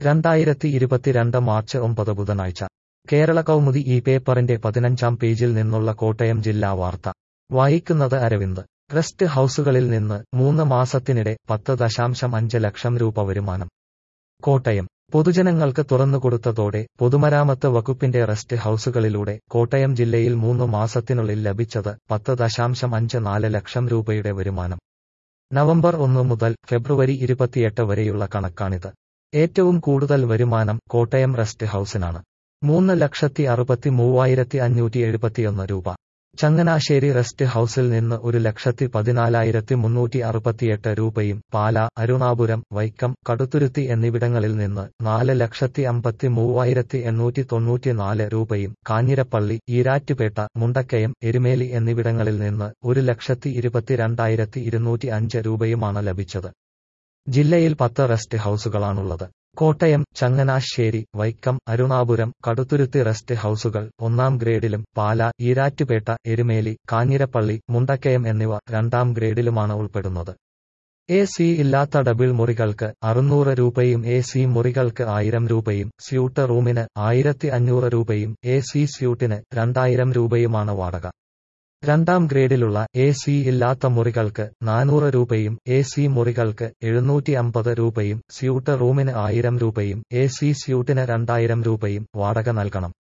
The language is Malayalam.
2022 മാർച്ച് 9 ബുധനാഴ്ച കേരള കൗമുദി ഈ പേപ്പറിന്റെ 15-ാം പേജിൽ നിന്നുള്ള കോട്ടയം ജില്ലാ വാർത്ത വായിക്കുന്നത് അരവിന്ദ്. റെസ്റ്റ് ഹൌസുകളിൽ നിന്ന് 3 മാസത്തിനിടെ 10.5 ലക്ഷം രൂപ വരുമാനം. കോട്ടയം പൊതുജനങ്ങൾക്ക് തുറന്നുകൊടുത്തതോടെ പൊതുമരാമത്ത് വകുപ്പിന്റെ റെസ്റ്റ് ഹൌസുകളിലൂടെ കോട്ടയം ജില്ലയിൽ 3 മാസത്തിനുള്ളിൽ ലഭിച്ചത് 10.54 ലക്ഷം രൂപയുടെ വരുമാനം. നവംബർ 1 മുതൽ ഫെബ്രുവരി 28 വരെയുള്ള കണക്കാണിത്. ഏറ്റവും കൂടുതൽ വരുമാനം കോട്ടയം റെസ്റ്റ് ഹൌസിനാണ്. 3,63,571 രൂപ. ചങ്ങനാശ്ശേരി റെസ്റ്റ് ഹൌസിൽ നിന്ന് 1,14,368 രൂപയും പാല, അരുണാപുരം, വൈക്കം, കടുത്തുരുത്തി എന്നിവിടങ്ങളിൽ നിന്ന് 4,53,894 രൂപയും കാഞ്ഞിരപ്പള്ളി, ഈരാറ്റുപേട്ട, മുണ്ടക്കയം, എരുമേലി എന്നിവിടങ്ങളിൽ നിന്ന് 1,22,205 രൂപയുമാണ് ലഭിച്ചത്. ജില്ലയിൽ 10 റെസ്റ്റ് ഹൌസുകളാണുള്ളത്. കോട്ടയം, ചങ്ങനാശ്ശേരി, വൈക്കം, അരുണാപുരം, കടുത്തുരുത്തി റെസ്റ്റ് ഹൌസുകൾ 1-ാം ഗ്രേഡിലും പാല, ഈരാറ്റുപേട്ട, എരുമേലി, കാഞ്ഞിരപ്പള്ളി, മുണ്ടക്കയം എന്നിവ 2-ാം ഗ്രേഡിലുമാണ് ഉൾപ്പെടുന്നത്. AC ഇല്ലാത്ത ഡബിൾ മുറികൾക്ക് 600 രൂപയും AC മുറികൾക്ക് 1000 രൂപയും സ്യൂട്ട് റൂമിന് 1500 രൂപയും AC സ്യൂട്ടിന് 2000 രൂപയുമാണ് വാടക. 2-ാം ഗ്രേഡിലുള്ള AC ഇല്ലാത്ത മുറികൾക്ക് 400 രൂപയും AC മുറികൾക്ക് 750 രൂപയും സ്യൂട്ട് റൂമിന് 1000 രൂപയും AC സ്യൂട്ടിന് 2000 രൂപയും വാടക നൽകണം.